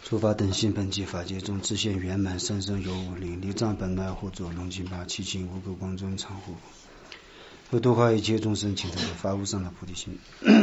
诸法等性本寂，法界中自现圆满，生生有无灵，离障本来护作龙金巴，七情无垢光中常护，为度化一切众生，请这个发无上的菩提心。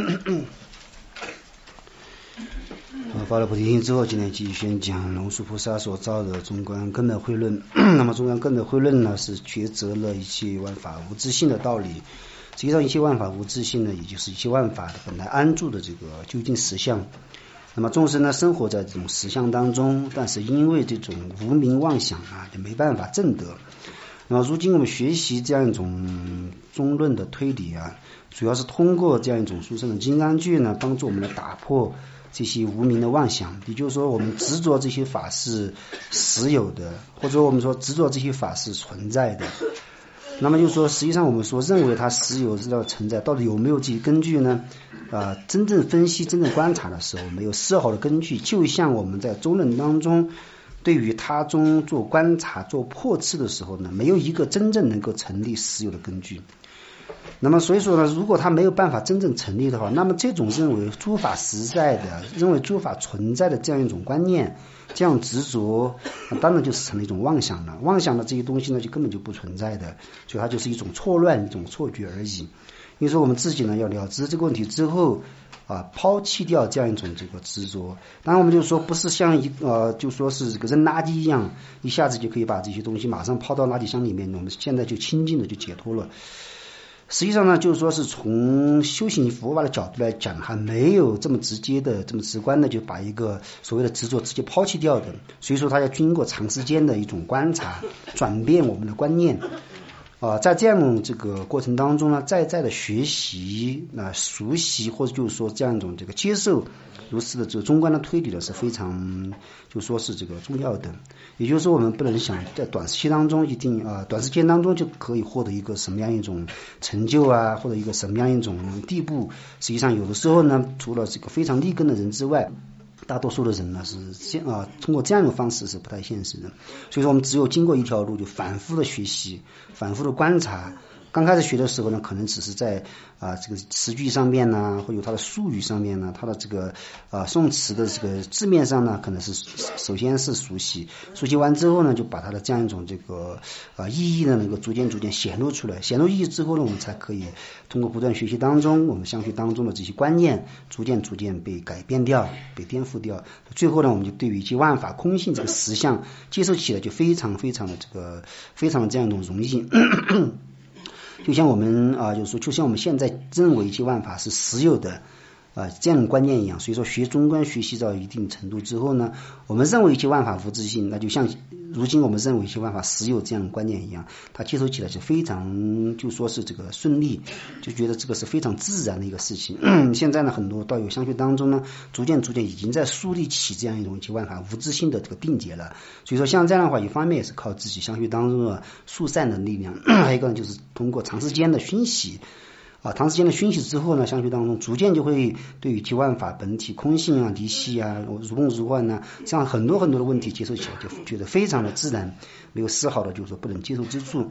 发了菩提心之后，今天继续宣讲龙树菩萨所造的中观根本慧论。那么中观根本慧论呢，是抉择了一切万法无自性的道理。实际上一切万法无自性呢，也就是一切万法的本来安住的这个究竟实相。那么众生呢，生活在这种实相当中，但是因为这种无明妄想啊，也没办法证得。那么如今我们学习这样一种中论的推理啊，主要是通过这样一种殊胜的金刚句呢，帮助我们来打破这些无明的妄想。也就是说，我们执着这些法是实有的，或者我们说执着这些法是存在的。那么就是说，实际上我们说认为它实有是要存在，到底有没有这些根据呢？真正分析、真正观察的时候，没有丝毫的根据。就像我们在中论当中，对于他中做观察、做破斥的时候呢，没有一个真正能够成立实有的根据。那么所以说呢，如果它没有办法真正成立的话，那么这种认为诸法实在的、认为诸法存在的这样一种观念，这样执着，当然就是成了一种妄想了。妄想的这些东西呢，就根本就不存在的，所以它就是一种错乱、一种错觉而已。因为说我们自己呢，要了知这个问题之后抛弃掉这样一种这个执着。当然我们就说不是像就说是这个扔垃圾一样，一下子就可以把这些东西马上抛到垃圾箱里面，我们现在就清净的就解脱了。实际上呢，就是说是从修行佛法的角度来讲，还没有这么直接的、这么直观的就把一个所谓的执着直接抛弃掉的。所以说，它要经过长时间的一种观察，转变我们的观念。在这样这个过程当中呢，在的学习、熟悉，或者就是说这样一种这个接受如此的这个中观的推理呢，是非常就说是这个重要的。也就是说，我们不能想在短时间当中短时间当中就可以获得一个什么样一种成就啊，或者一个什么样一种地步。实际上，有的时候呢，除了这个非常立根的人之外，大多数的人呢是通过这样的方式是不太现实的。所以说我们只有经过一条路，就反复的学习，反复的观察。刚开始学的时候呢，可能只是在这个词句上面呢，或有它的术语上面呢，它的这个宋词的这个字面上呢，可能是首先是熟悉完之后呢，就把它的这样一种这个意义呢，能够逐渐显露出来。显露意义之后呢，我们才可以通过不断学习当中，我们相续当中的这些观念逐渐被改变掉，被颠覆掉。最后呢，我们就对于一切万法空性这个实相接受起来就非常的非常的这样一种容易。就像我们就是说，就像我们现在认为一切万法是实有的这样的观念一样。所以说学中观学习到一定程度之后呢，我们认为一切万法无自性，那就像如今我们认为一切万法实有这样的观念一样，它接受起来就非常就说是这个顺利，就觉得这个是非常自然的一个事情。现在呢，很多道友相续当中呢，逐渐已经在树立起这样一种一切万法无自性的这个定解了。所以说像这样的话，一方面也是靠自己相续当中的疏散的力量，还有一个呢，就是通过长时间的熏习长时间的熏习之后呢，相续当中逐渐就会对于一切万法本体空性啊、离系啊、如梦如幻啊，这样很多的问题接受起来就觉得非常的自然，没有丝毫的就是说不能接受之处。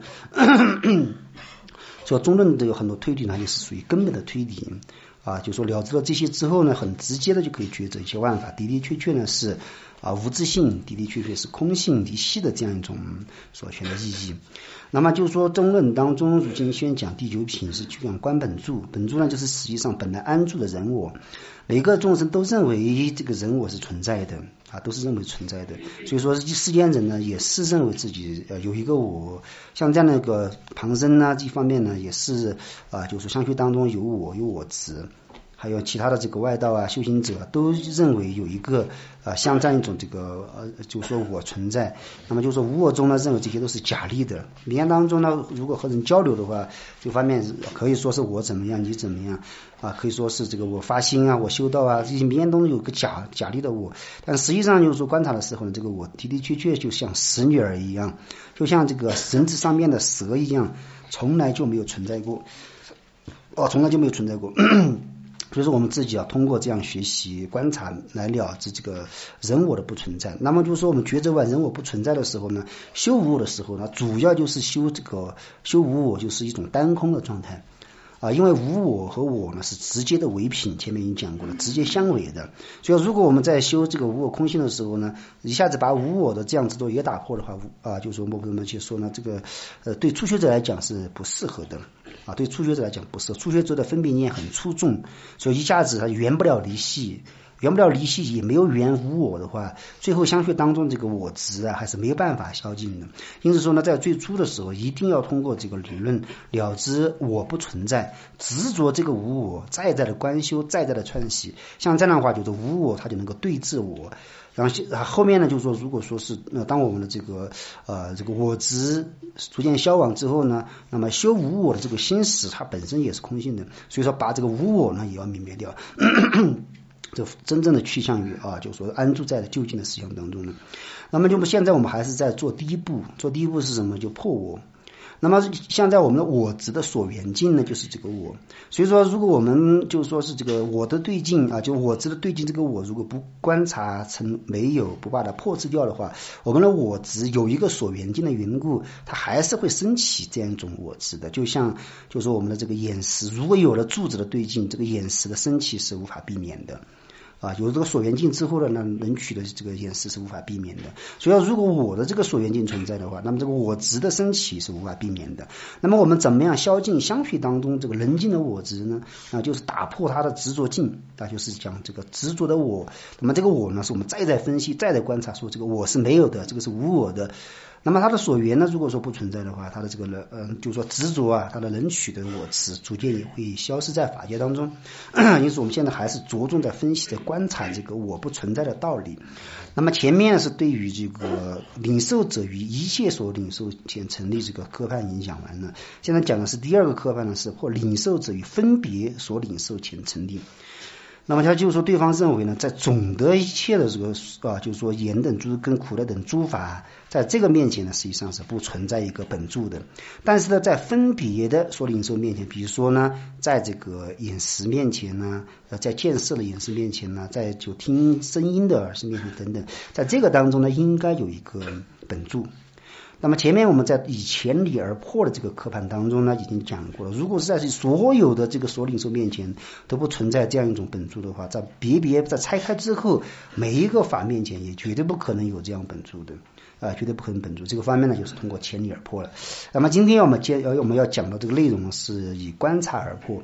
所以中论的有很多推理呢，也是属于根本的推理就说了知了这些之后呢，很直接的就可以抉择一切万法的确呢是无自性，的确是空性离系的这样一种所选的意义。那么就是说中论当中如今宣讲第9品是去讲观本住，本住呢就是实际上本来安住的人我，每个众生都认为这个人我是存在的都是认为存在的。所以说世间人呢也是认为自己有一个我，像这样的一个旁生这方面呢也是就是相续当中有我执，还有其他的这个外道修行者都认为有一个像这样一种这个就是说我存在。那么就是说无我中呢，认为这些都是假立的。语言当中呢，如果和人交流的话，这方面可以说是我怎么样，你怎么样可以说是这个我发心我修道这些语言当中有个假立的我。但实际上就是说观察的时候呢，这个我的确就像石女儿一样，就像这个绳子上面的蛇一样，从来就没有存在过从来就没有存在过。所以说我们自己通过这样学习观察来了知这个人我的不存在。那么就是说我们觉知完人我不存在的时候呢，修无我的时候呢，主要就是修无我就是一种单空的状态因为无我和我呢是直接的违品，前面已经讲过了，直接相违的。所以如果我们在修这个无我空性的时候呢，一下子把无我的这样子都也打破的话，就是我们去说呢，这个对初学者来讲是不适合的对初学者来讲不适合，初学者的分别念很出众，所以一下子他圆不了离系。圆不了离系，也没有圆无我的话，最后相续当中这个我执还是没有办法消尽的。因此说呢，在最初的时候一定要通过这个理论了知我不存在，执着这个无我，在的观修，在的串习，像这样的话就是无我它就能够对治我。然后后面呢，就是说，如果说是当我们的这个我执逐渐消亡之后呢，那么修无我的这个心识它本身也是空性的，所以说把这个无我呢也要泯灭掉。这真正的趋向于就是说安住在了究竟的思想当中呢。那么就现在我们还是在做第一步，做第一步是什么？就破我。那么现在我们的我执的所缘境呢，就是这个我。所以说，如果我们就是说是这个我的对境就我执的对境，这个我如果不观察成没有，不把它破斥掉的话，我们的我执有一个所缘境的缘故，它还是会升起这样一种我执的。就像就是说我们的这个眼识，如果有了柱子的对境，这个眼识的升起是无法避免的。有这个所缘境之后呢，那能取的这个眼识是无法避免的。所以如果我的这个所缘境存在的话，那么这个我执的升起是无法避免的。那么我们怎么样消尽相续当中这个人境的我执呢？就是打破它的执着境，就是讲这个执着的我。那么这个我呢，是我们再分析，再观察，说这个我是没有的，这个是无我的。那么它的所缘呢，如果说不存在的话，它的这个就是说执着它的能取的我执逐渐也会消失在法界当中。因此我们现在还是着重在分析，在观察这个我不存在的道理。那么前面是对于这个领受者与一切所领受前成立这个科判已经讲完了，现在讲的是第二个科判呢，是或领受者与分别所领受前成立。那么他就是说，对方认为呢，在总的一切的这个就是说言等诸跟苦乐等诸法，在这个面前呢，实际上是不存在一个本住的。但是呢，在分别的所领受面前，比如说呢，在这个眼识面前呢，在见色的眼识面前呢，在就听声音的耳识面前等等，在这个当中呢，应该有一个本住。那么前面我们在以前理而破的这个科判当中呢，已经讲过了，如果是在所有的这个所领受面前都不存在这样一种本住的话，在在拆开之后，每一个法面前也绝对不可能有这样本住的绝对不可能本住。这个方面呢，就是通过前理而破了。那么今天我们要讲的这个内容是以观察而破。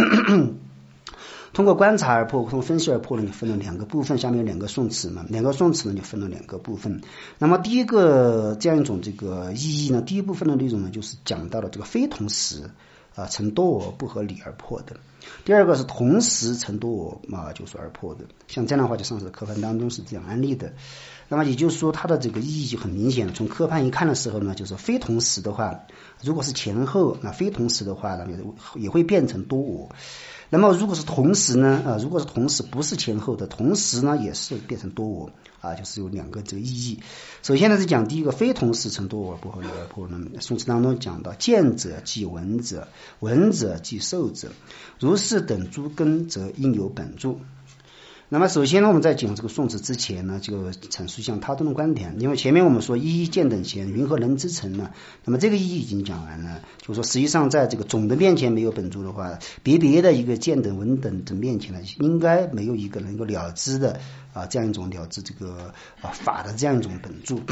通过观察而破，通过分析而破呢，就分了两个部分，下面有两个宋词嘛，两个宋词呢就分了两个部分。那么第一个这样一种这个意义呢，第一部分的内容呢，就是讲到了这个非同时成多我不合理而破的。第二个是同时成多我就是而破的。像这样的话，就上次的科判当中是这样安立的。那么也就是说，它的这个意义就很明显。从科判一看的时候呢，就是非同时的话，如果是前后，那非同时的话呢，也会变成多我。那么如果是同时呢，如果是同时不是前后的，同时呢也是变成多我就是有两个这个意义。首先呢是讲第一个非同时成多我不合理而破呢，宋词当中讲到见者即闻者，闻者即受者，如是等诸根则应有本住。那么首先呢，我们在讲这个宋词之前呢，就阐述像他中的观点。因为前面我们说一见等前云何能知成呢？那么这个意义已经讲完了，就是说实际上在这个总的面前没有本住的话，别的一个见等闻等的面前呢，应该没有一个能够了知的这样一种了知这个法的这样一种本住。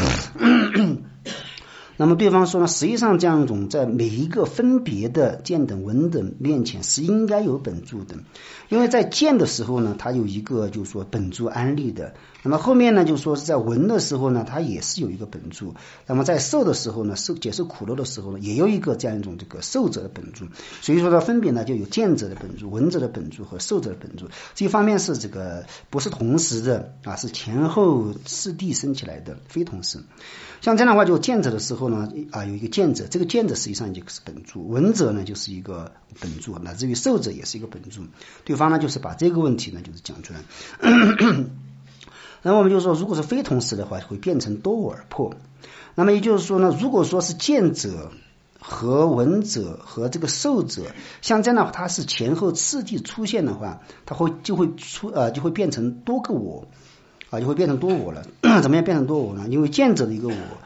那么对方说呢，实际上这样一种在每一个分别的见等闻等面前是应该有本住的。因为在见的时候呢，它有一个就是说本住安立的，那么后面呢就是说是在闻的时候呢，它也是有一个本住，那么在受的时候呢，解释苦乐的时候呢，也有一个这样一种这个受者的本住。所以说呢，分别呢就有见者的本住、闻者的本住和受者的本住。这一方面是这个不是同时的是前后次第升起来的，非同时。像这样的话，就见者的时候呢有一个见者，这个见者实际上就是本住，闻者呢就是一个本住，乃至于受者也是一个本住。对方呢就是把这个问题呢就是讲出来。那么我们就说，如果是非同时的话，会变成多我而破。那么也就是说呢，如果说是见者和闻者和这个受者，像这样的话，它是前后次第出现的话，它就会变成多个我就会变成多我了。怎么样变成多我呢？因为见者的一个我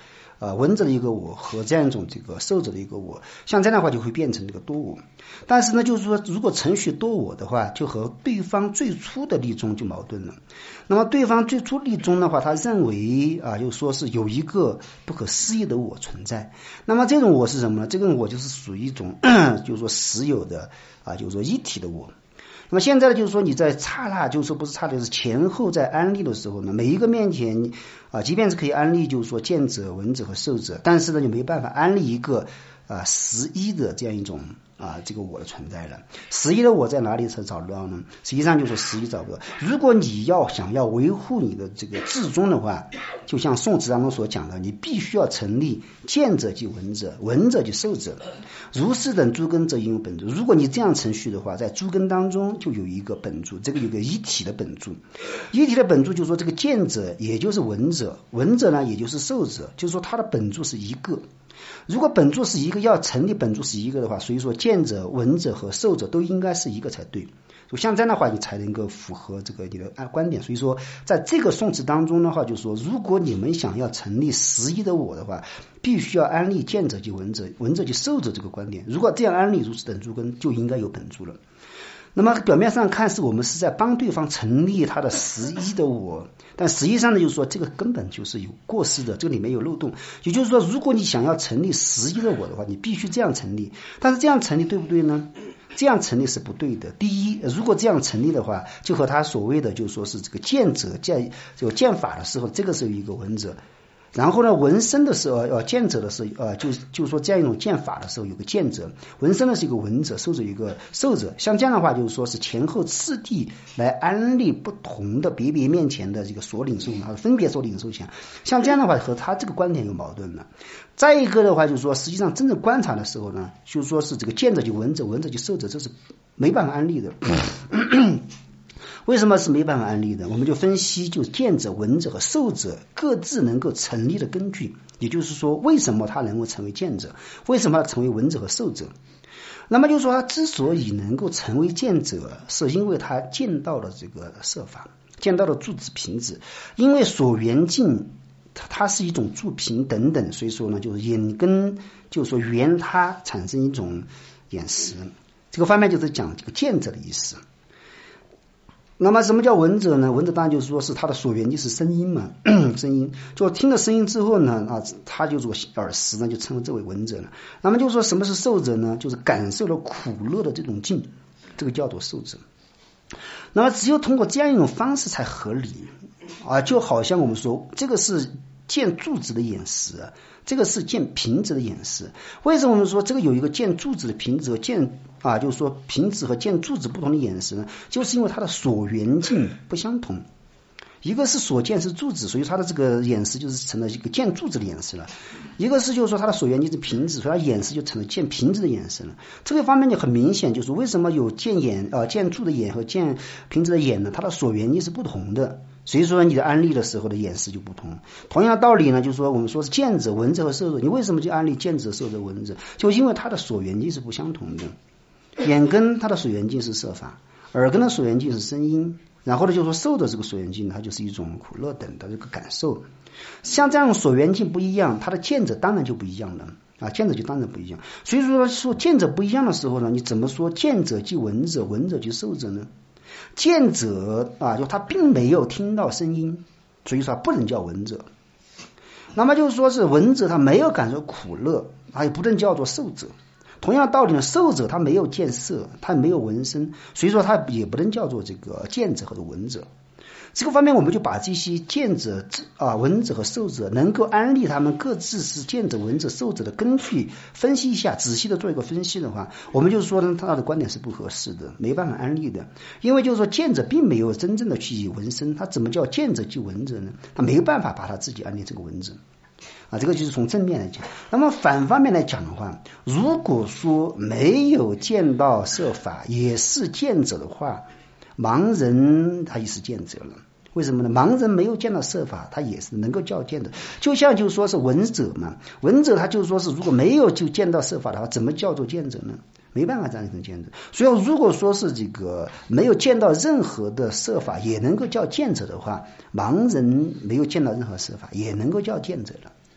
文者的一个我和这样一种这个受者的一个我，像这样的话就会变成这个多我。但是呢，就是说如果程序多我的话，就和对方最初的立宗就矛盾了。那么对方最初立宗的话，他认为就说是有一个不可思议的我存在。那么这种我是什么呢？这种我就是属于一种就是说实有的就是说一体的我。那么现在呢，就是说你在刹那，就是说不是刹那，是前后在安立的时候呢，每一个面前即便是可以安立，就是说见者、闻者和受者，但是呢，你没办法安立一个实一的这样一种这个我的存在了。实一的我在哪里才找得到呢？实际上就是实一找不到。如果你想要维护你的这个至宗的话，就像宋词当中所讲的，你必须要成立见者即闻者，闻者即受者，如是等诸根则应有本住。如果你这样程序的话，在诸根当中就有一个本住，这个有个一体的本住。一体的本住就是说这个见者也就是闻者，闻者呢也就是受者，就是说它的本住是一个。如果本住是一个，要成立本住是一个的话，所以说见者、闻者和受者都应该是一个才对。就像这样的话，你才能够符合这个你的观点。所以说，在这个宋词当中的话，就是说，如果你们想要成立实一的我的话，必须要安立见者即闻者，闻者即受者这个观点。如果这样安立如此等诸根，就应该有本住了。那么表面上看是我们是在帮对方成立他的实一的我，但实际上呢，就是说这个根本就是有过失的，这个里面有漏洞。也就是说，如果你想要成立实一的我的话，你必须这样成立。但是这样成立对不对呢？这样成立是不对的。第一，如果这样成立的话，就和他所谓的就是说是这个见者见这个见法的时候，这个是有一个闻者。然后呢，闻声的时候，见者的时候，就是说这样一种见法的时候有个见者，闻声呢是一个闻者，受者一个受者。像这样的话，就是说是前后次第来安立不同的别面前的这个所领受分别所领受前，像这样的话和他这个观点有矛盾了。再一个的话，就是说实际上真正观察的时候呢，就是说是这个见者就闻者，闻者就受者，这是没办法安立的。为什么是没办法安立的？我们就分析，就见者、闻者和受者各自能够成立的根据，也就是说，为什么他能够成为见者，为什么他成为闻者和受者？那么就是说，他之所以能够成为见者，是因为他见到了这个色法，见到了住止平止，因为所缘境它是一种住平等等，所以说呢，就是眼根，就是说缘它产生一种眼识，这个方面就是讲这个见者的意思。那么什么叫闻者呢？闻者当然就是说是他的所缘就是声音嘛，声音就听了声音之后呢，他就做耳识呢，就称为这位闻者了。那么就是说什么是受者呢？就是感受了苦乐的这种境，这个叫做受者。那么只有通过这样一种方式才合理就好像我们说这个是见住止的眼识，这个是见平止的眼识。为什么我们说这个有一个见住止的平止和见就是说平止和见住止不同的眼识呢？就是因为它的所缘境不相同。一个是所见是住止，所以它的这个眼识就是成了一个见住止的眼识了；一个是就是说它的所缘境是平止，所以它眼识就成了见平止的眼识了。这个方面就很明显，就是为什么有见住的眼和见平止的眼呢？它的所缘境是不同的。所以说你的安立的时候的眼识就不同。同样的道理呢，就是说我们说是见者、闻者和受者，你为什么就安立见者、受者、闻者？就因为它的所缘境是不相同的。眼根它的所缘境是色法，耳根的所缘境是声音，然后呢就是说受的这个所缘境它就是一种苦乐等的这个感受。像这样所缘境不一样，它的见者当然就不一样了见者就当然不一样。所以说见者不一样的时候呢，你怎么说见者即闻者，闻者即受者呢？见者就他并没有听到声音，所以说他不能叫闻者。那么就是说是闻者他没有感受苦乐，他也不能叫做受者。同样道理呢，受者他没有见色，他没有闻声，所以说他也不能叫做这个见者或者闻者。这个方面我们就把这些见者闻者和受者能够安立他们各自是见者、闻者、受者的根据分析一下，仔细的做一个分析的话，我们就是说呢，他的观点是不合适的，没办法安立的。因为就是说见者并没有真正的去闻声，他怎么叫见者即闻者呢？他没有办法把他自己安立这个闻者这个就是从正面来讲。那么反方面来讲的话，如果说没有见到色法也是见者的话，盲人他也是见者了。为什么呢？盲人没有见到色法，他也是能够叫见者。就像就是说是闻者嘛，闻者他就是说是如果没有就见到色法的话，怎么叫做见者呢？没办法这样成见者。所以如果说是这个没有见到任何的色法也能够叫见者的话，盲人没有见到任何色法也能够叫见者了。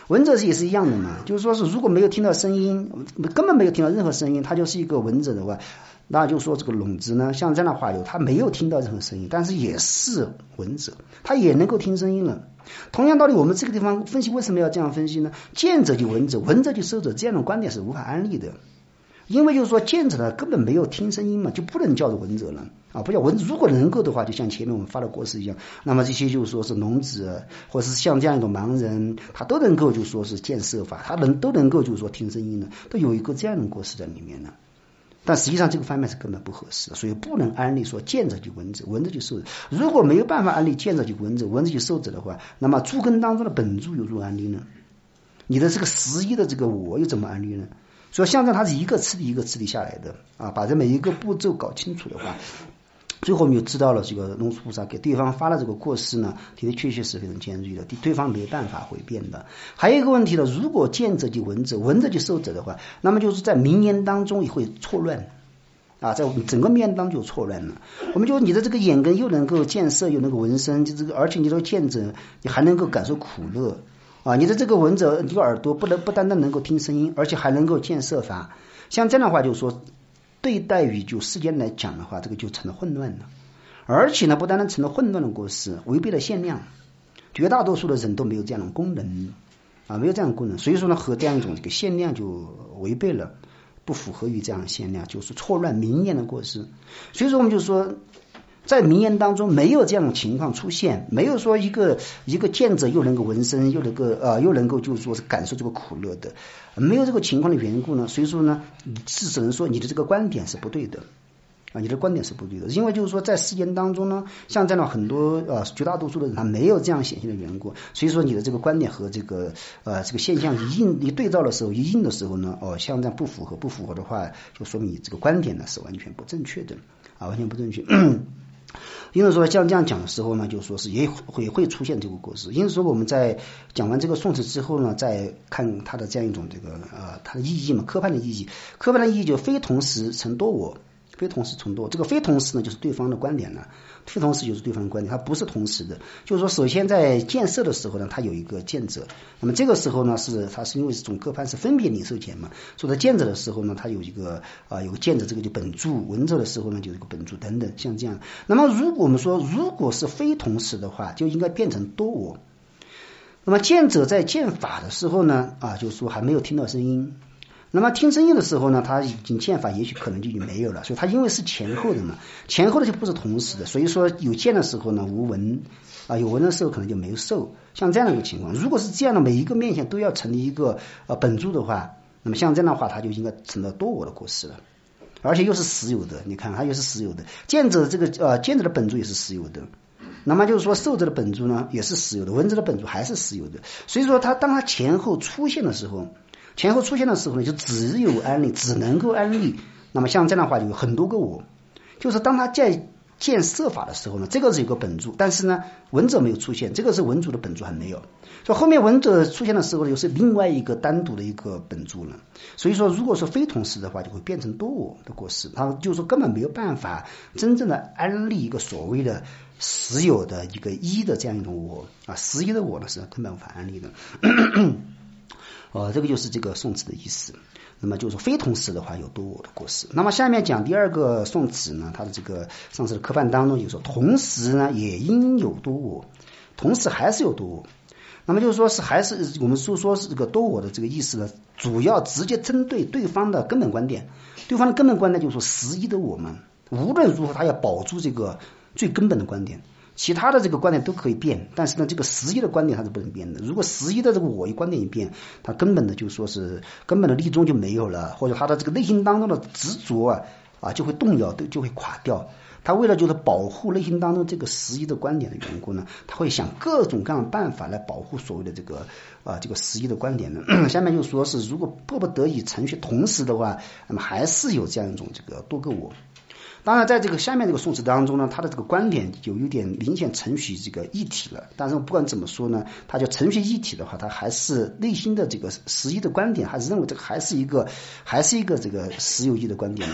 文者也是一样的嘛，就是说是如果没有听到声音，根本没有听到任何声音，它就是一个文者的话，那就说这个聋子呢，像这样的话他没有听到任何声音，但是也是文者，他也能够听声音了。同样道理，我们这个地方分析为什么要这样分析呢？见者就文者，闻者就受者，这样的观点是无法安立的。因为就是说见者呢根本没有听声音嘛，就不能叫做闻者了啊，不叫闻。如果能够的话，就像前面我们发的过失一样，那么这些就是说是聋子，或者是像这样一种盲人，他都能够就说是见色法，他都能够就是说听声音的，都有一个这样的过失在里面呢。但实际上这个方面是根本不合适的，所以不能安立说见者就闻者，闻者就受者。如果没有办法安立见者就闻者，闻者就受者的话，那么诸根当中的本住又如何安立呢？你的这个实一的这个我又怎么安立呢？所以像这它是一个次第一个次第下来的啊，把这每一个步骤搞清楚的话，最后我们就知道了这个龙树菩萨给对方发了这个过失呢，的确是非常尖锐的，对方没办法回辩的。还有一个问题呢，如果见者就闻者，闻者就受者的话，那么就是在名言当中也会错乱啊，在整个面当中就错乱了。我们就你的这个眼根又能够见色，又能够闻声，就这个，而且你这个见者，你还能够感受苦乐。啊，你的这个闻者，你的耳朵不单单能够听声音，而且还能够见色法。像这样的话，就是说，对待于就世间来讲的话，这个就成了混乱了。而且呢，不单单成了混乱的过失，违背了限量。绝大多数的人都没有这样的功能啊，没有这样的功能，所以说呢，和这样一种这个限量就违背了，不符合于这样的限量，就是错乱明言的过失。所以说，我们就说。在名言当中没有这样的情况出现，没有说一个见者又能够闻声，又能够就是说是感受这个苦乐的，没有这个情况的缘故呢，所以说呢，只能说你的这个观点是不对的啊，你的观点是不对的，因为就是说在世间当中呢，像这样的很多绝大多数的人他没有这样显现的缘故，所以说你的这个观点和这个现象一对照的时候，一应的时候呢，像这样不符合的话，就说明你这个观点呢是完全不正确的啊，完全不正确。因此说像这样讲的时候呢，就说是也会出现这个过失。因此说我们在讲完这个宋词之后呢，再看它的这样一种这个它的意义嘛，科判的意义。科判的意义就非同时成多我，非同时成多。这个非同时呢，就是对方的观点呢，非同时就是对方的观点，它不是同时的。就是说，首先在见色的时候呢，它有一个见者，那么这个时候呢，它是因为这种科判是分别领受前嘛，所以在见者的时候呢，它有一个有个见者，这个就本住；闻者的时候呢，就有一个本住等等，像这样。那么如果我们说如果是非同时的话，就应该变成多我。那么见者在见法的时候呢，就是说还没有听到声音。那么听声音的时候呢，他已经见法也许可能就没有了，所以他因为是前后的嘛，前后的就不是同时的，所以说有见的时候呢无闻有闻的时候可能就没有受，像这样的一个情况。如果是这样的每一个面向都要成立一个本住的话，那么像这样的话他就应该成了多我的过失了，而且又是实有的，你看它又是实有的，见者这个见者的本住也是实有的，那么就是说受者的本住呢也是实有的，闻者的本住还是实有的，所以说当它前后出现的时候呢，就只有安立，只能够安立。那么像这样的话，就有很多个我，就是当他在见色法的时候呢，这个是有个本住，但是呢，闻者没有出现，这个是闻主的本住还没有。所以后面闻者出现的时候，又是另外一个单独的一个本住了。所以说，如果说非同时的话，就会变成多我的过失，他就是说根本没有办法真正的安立一个所谓的实有的一个一的这样一种我实一的我呢是根本无法安立的。这个就是这个宋词的意思。那么就是非同时的话有多我的过失。那么下面讲第二个宋词呢，它的这个上次的科判当中就说同时呢也应有多我，同时还是有多我。那么就是说是还是我们说是这个多我的这个意思呢，主要直接针对对方的根本观点。对方的根本观点就是说实一的我们无论如何他要保住这个最根本的观点，其他的这个观点都可以变，但是呢，这个实一的观点它是不能变的。如果实一的这个我一观点一变，它根本的就说是根本的立宗就没有了，或者他的这个内心当中的执着就会动摇，就会垮掉。他为了就是保护内心当中这个实一的观点的缘故呢，他会想各种各样的办法来保护所谓的这个实一的观点呢。下面就说是如果迫不得已程序同时的话，那么还是有这样一种这个多个我。当然在这个下面这个宋词当中呢，他的这个观点有一点明显程序这个一体了，但是不管怎么说呢，他就程序一体的话，他还是内心的这个实一的观点，还是认为这个还是一个这个实有义的观点，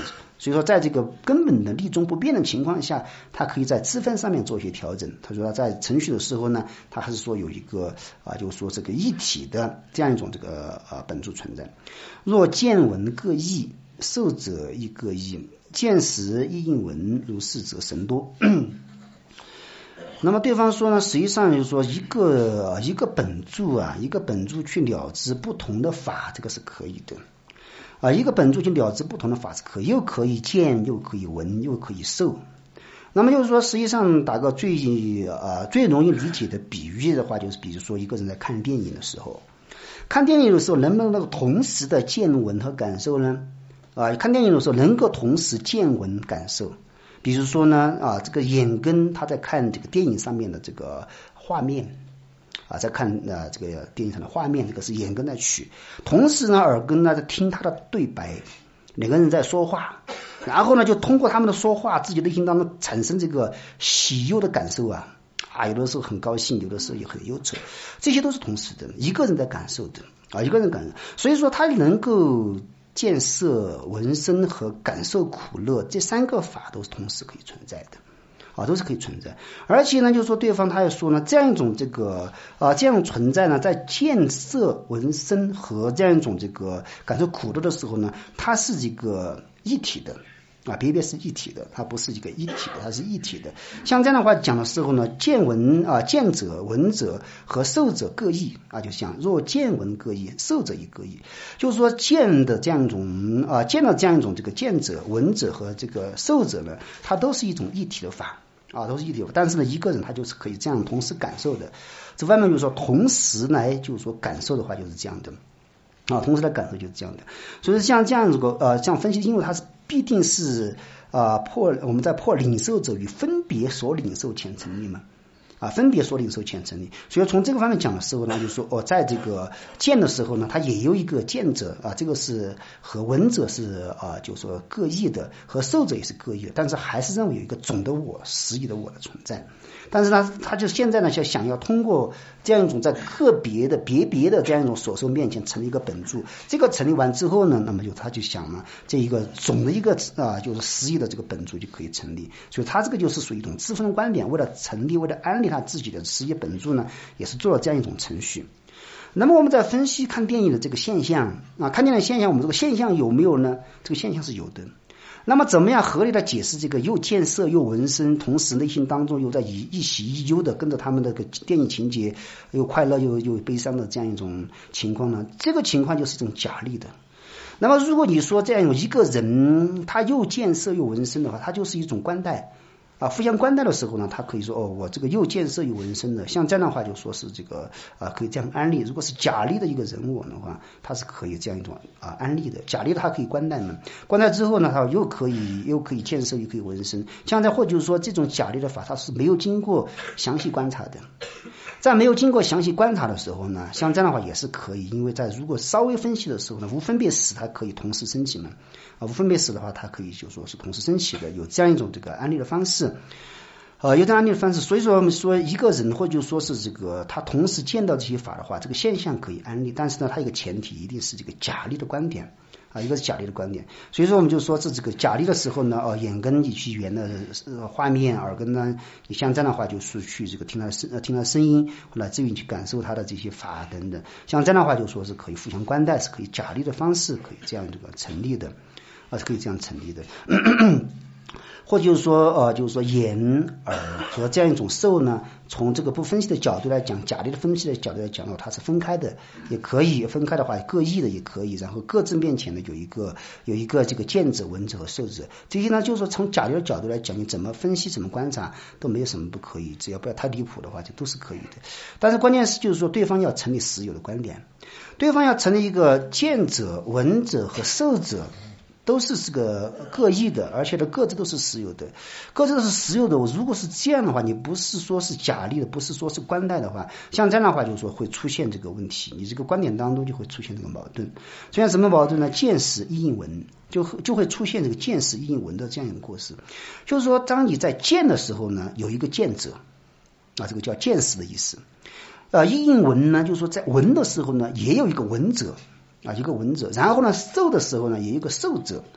所以说在这个根本的利中不变的情况下，它可以在支分上面做一些调整。他说在程序的时候呢，它还是说有一个就是说这个一体的这样一种这个本柱存在。若见闻各异，受者亦各异，见识亦应闻，如是则神多。那么对方说呢，实际上就是说一个本柱一个本柱去了知不同的法，这个是可以的一个本柱去了知不同的法是可以，又可以见，又可以闻，又可以受。那么就是说，实际上打个最容易理解的比喻的话，就是比如说一个人在看电影的时候，能不能同时的见闻和感受呢？看电影的时候能够同时见闻感受。比如说呢这个眼根他在看这个电影上面的这个画面在看这个电影上的画面，这个是眼根在取，同时呢耳根呢在听他的对白，两个人在说话，然后呢就通过他们的说话，自己内心当中产生这个喜忧的感受有的时候很高兴，有的时候也很忧愁，这些都是同时的，一个人在感受的一个人感受，所以说他能够见色闻声和感受苦乐，这三个法都是同时可以存在的都是可以存在。而且呢就是说对方他也说呢，这样一种这个这样存在呢，在见色闻声和这样一种这个感受苦乐的时候呢，它是这个一体的别是一体的，它不是一个一体的，它是一体的。像这样的话讲的时候呢，见者闻者和受者各异就像若见闻各异，受者亦各异，就是说见的这样一种这个见者闻者和这个受者呢，它都是一种一体的法都是一体的法。但是呢一个人他就是可以这样同时感受的，这方面就是说同时来就是说感受的话就是这样的同时来感受就是这样的。所以像这样像分析，因为它是必定是我们在破领受者与分别所领受前成立嘛分别所领受前成立。所以从这个方面讲的时候呢，就是说在这个见的时候呢，它也有一个见者这个是和闻者是就是说各异的，和受者也是各异的，但是还是认为有一个总的我，实义的我的存在。但是呢他就现在呢就想要通过这样一种在个别的这样一种所受面前成立一个本柱，这个成立完之后呢，那么他就想呢，这一个总的一个就是实义的这个本柱就可以成立。所以他这个就是属于一种自分的观点，为了成立，为了安利他自己的实义本柱呢，也是做了这样一种程序。那么我们在分析看电影的这个现象看电影的现象，我们这个现象有没有呢？这个现象是有的。那么怎么样合理的解释这个又见色又闻声，同时内心当中又在一喜一忧的跟着他们的电影情节，又快乐又悲伤的这样一种情况呢？这个情况就是一种假立的。那么如果你说这样有一个人他又见色又闻声的话，他就是一种观待互相观待的时候呢，他可以说我这个又见色又闻声的，像这样的话就说是这个可以这样安利。如果是假立的一个人物的话，他是可以这样一种安利的。假立的他可以观待嘛，观待之后呢，他又可以见色又可以闻声。像在或就是说这种假立的法，他是没有经过详细观察的。在没有经过详细观察的时候呢，像这样的话也是可以，因为在如果稍微分析的时候呢，无分别识它可以同时升起嘛无分别识的话，它可以就说是同时升起的，有这样一种这个安利的方式有这样安利的方式。所以说我们说一个人或者说是这个他同时见到这些法的话，这个现象可以安利，但是呢它一个前提一定是这个假立的观点一个是假立的观点。所以说我们就说是这个假立的时候呢眼根你去缘的画面，耳根呢你像这样的话就是去这个听他的声音，来至于你去感受他的这些法等等。像这样的话就说是可以互相观待，是可以假立的方式可以这样这个成立的是可以这样成立的或者就是说眼耳和这样一种受呢，从这个不分析的角度来讲，假立的分析的角度来讲它是分开的，也可以分开的话各异的也可以，然后各自面前呢有一个这个见者闻者和受者，这些呢就是说从假立的角度来讲，你怎么分析怎么观察都没有什么不可以，只要不要太离谱的话就都是可以的。但是关键是就是说对方要成立实有的观点，对方要成立一个见者闻者和受者都是这个各异的，而且呢各自都是实有的，各自都是实有的。如果是这样的话，你不是说是假立的，不是说是观待的话，像这样的话就是说会出现这个问题，你这个观点当中就会出现这个矛盾。出现什么矛盾呢？见识亦应闻，就会出现这个见识亦应闻的这样一个过失。就是说当你在见的时候呢，有一个见者这个叫见识的意思亦应闻呢，就是说在闻的时候呢也有一个闻者一个闻者，然后呢受的时候呢也有一个受者。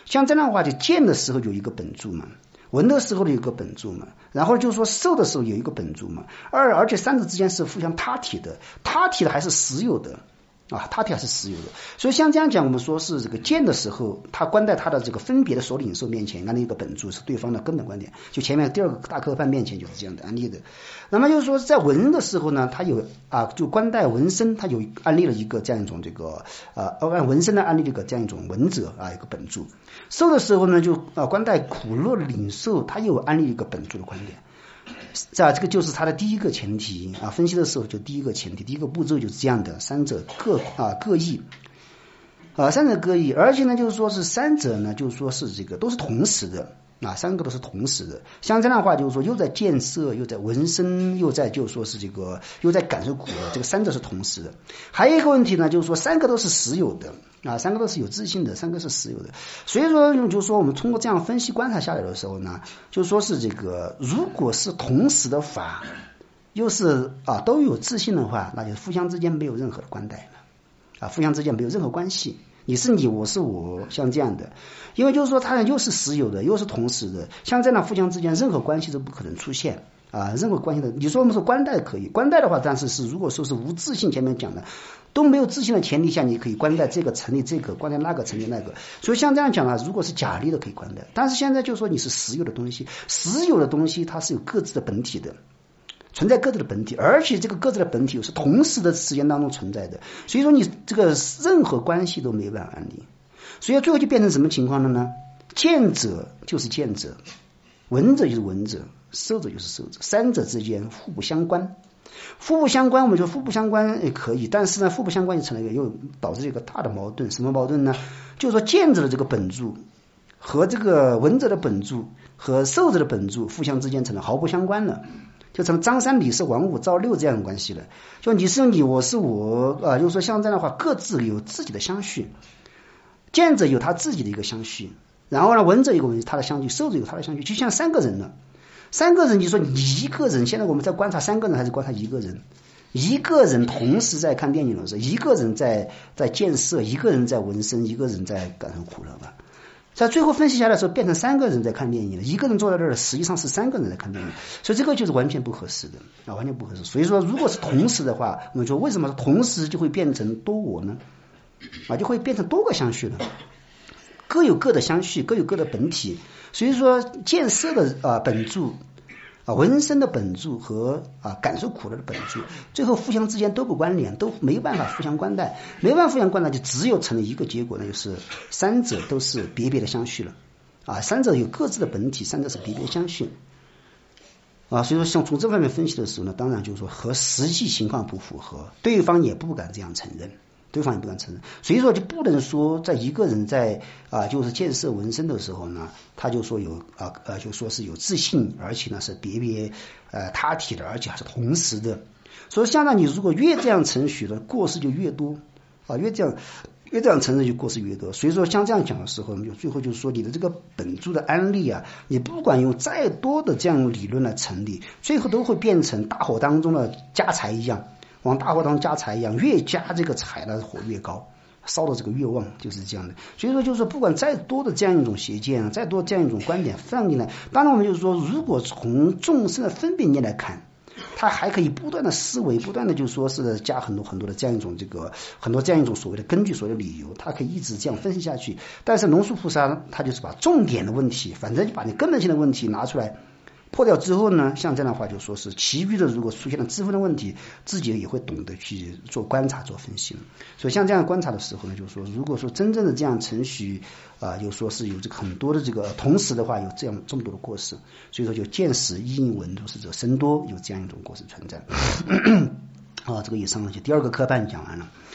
像这样的话，就见的时候有一个本住嘛，闻的时候有一个本住嘛，然后就是说受的时候有一个本住嘛，而且三者之间是互相他体的，他体的还是实有的啊，他体还是实有的。所以像这样讲，我们说是这个见的时候，他观在他的这个分别的所领受面前，安立一个本住是对方的根本观点。就前面第二个大科判面前就是这样的安立的。那么就是说在闻的时候呢，他有就观待闻声，他有安立了一个这样一种这个按闻声的安立这个这样一种闻者一个本住。受的时候呢，就观待苦乐的领受，他有安立一个本住的观点。这个就是它的第一个前提分析的时候就第一个前提，第一个步骤就是这样的，三者各异三者各异，而且呢就是说是三者呢就是说是这个都是同时的三个都是同时的。像这样的话就是说又在见色，又在闻声，又在就是说是这个又在感受苦的，这个三者是同时的。还有一个问题呢，就是说三个都是实有的三个都是有自性的，三个是实有的。所以说就是说我们通过这样分析观察下来的时候呢，就是说是这个如果是同时的法，又是都有自性的话，那就互相之间没有任何的关待了互相之间没有任何关系，你是你我是我，像这样的。因为就是说它又是实有的又是同时的，像这样互相之间任何关系都不可能出现任何关系的。你说我们说观待可以，观待的话，但是如果说是无自性，前面讲的都没有自性的前提下，你可以观待这个成立这个，观待那个成立那个。所以像这样讲如果是假立的可以观待，但是现在就是说你是实有的东西，实有的东西它是有各自的本体的，存在各自的本体，而且这个各自的本体又是同时的时间当中存在的，所以说你这个任何关系都没办法安立。所以最后就变成什么情况了呢？见者就是见者，闻者就是闻者，受者就是受者，三者之间互不相关。互不相关，我们说互不相关也可以，但是呢互不相关又导致一个大的矛盾。什么矛盾呢？就是说见者的这个本住和这个闻者的本住和受者的本住互相之间成了毫不相关了，就成张三李四王五赵六这样的关系了。就你是你我是我就是说像这样的话各自有自己的相续，见者有他自己的一个相续，然后呢闻者有他的相续，受者有他的相续，就像三个人了。三个人，你说你一个人，现在我们在观察三个人还是观察一个人？一个人同时在看电影的时候，一个人在见色，一个人在闻声，一个人在感受苦乐吧。在最后分析下来的时候，变成三个人在看电影了，一个人坐在这儿，实际上是三个人在看电影，所以这个就是完全不合适的完全不合适。所以说，如果是同时的话，我们说为什么同时就会变成多我呢？就会变成多个相续了，各有各的相续，各有各的本体。所以说，见色的本住闻声的本住和感受苦乐的本住，最后互相之间都不关联，都没有办法互相关待，没办法互相关待，就只有成了一个结果，那就是三者都是别别的相续了三者有各自的本体，三者是别别相续所以说像从这方面分析的时候呢，当然就是说和实际情况不符合，对方也不敢这样承认，所以说就不能说在一个人在就是见色闻声的时候呢，他就说有就说是有自性，而且呢是别别他体的，而且还是同时的。所以相当你如果越这样承许的过失就越多越这样承认就过失越多。所以说像这样讲的时候，就最后就是说你的这个本住的安立你不管用再多的这样理论来成立，最后都会变成大火当中的加柴一样，往大火当中加柴一样，越加这个柴的火越高，烧的这个越旺，就是这样的。所以说就是说不管再多的这样一种邪见再多这样一种观点放进来，当然我们就是说如果从众生的分别念来看，他还可以不断的思维，不断的就说是加很多的这样一种很多这样一种所谓的根据，所谓的理由，他可以一直这样分析下去。但是龙树菩萨他就是把重点的问题，反正就把你根本性的问题拿出来破掉之后呢，像这样的话就说是其余的如果出现了自分的问题，自己也会懂得去做观察做分析了。所以像这样观察的时候呢，就是说如果说真正的这样程序又说是有这个很多的这个同时的话有这么多的过失，所以说就见识因闻都是这深多有这样一种过失存在这个以上呢就第二个科判讲完了。